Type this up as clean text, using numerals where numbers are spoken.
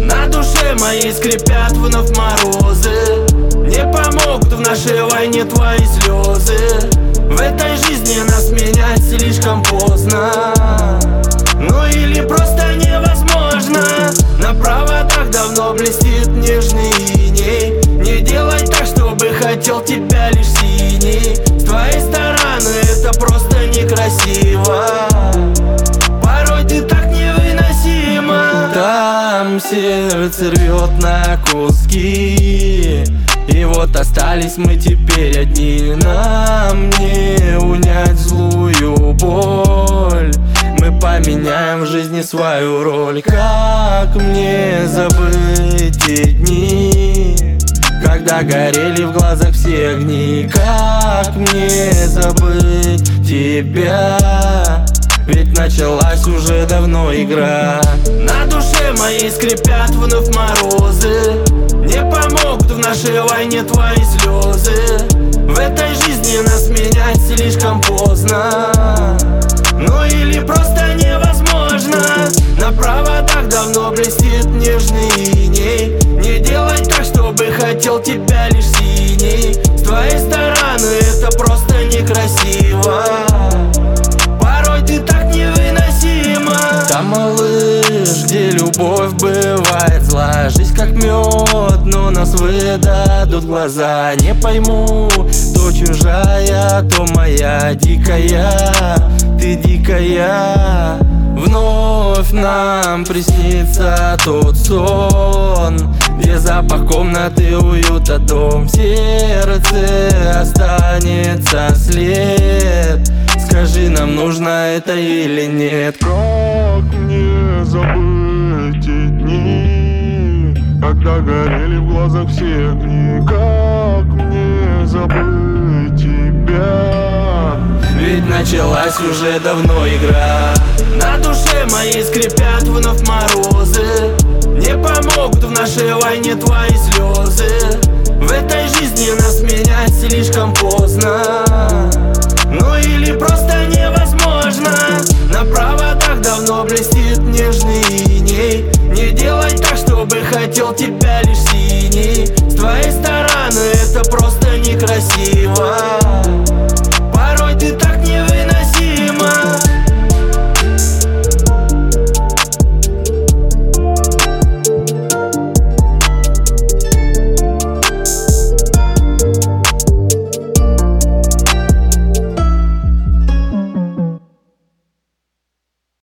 На душе моей скрипят вновь морозы. Не помогут в нашей войне твои слезы. В этой жизни нас менять слишком поздно. Ну или просто невозможно. На проводах давно блестит нежный иней. Не делай так, чтобы хотел тебя лишь синий. С твоей стороны это просто некрасиво. Порой ты так невыносима. Там сердце рвет на куски. И вот остались мы теперь одни. Нам не унять злую боль. Мы поменяем в жизни свою роль. Как мне забыть те дни, когда горели в глазах все огни? Как мне забыть тебя? Ведь началась уже давно игра. На душе моей скрипят вновь морозы. Не помогут в нашей войне твои слезы. В этой жизни нас менять слишком поздно. Ну или просто невозможно. На проводах давно блестит нежный иней. Не делай так, чтобы хотел тебя лишь синий. С твоей стороны это просто некрасиво. Порой ты так невыносима. Там, малыш, где любовь бывает зла. Жизнь как мед, но нас выдадут глаза. Не пойму, то чужая, то моя. Дикая, ты дикая. Вновь нам приснится тот сон, где запах комнаты, уюта, дом. В сердце останется след. Скажи, нам нужно это или нет? Как мне забыть те дни, когда горели в глазах все огни? Как мне забыть тебя? Ведь началась уже давно игра. На душе моей скрипят вновь морозы. Не помогут в нашей войне твои слезы. В этой жизни нас менять слишком поздно. Ну или просто невозможно. На проводах давно блестит нежный иней. Не делай так, чтобы хотел тебя лишь синий. С твоей стороны это просто некрасиво.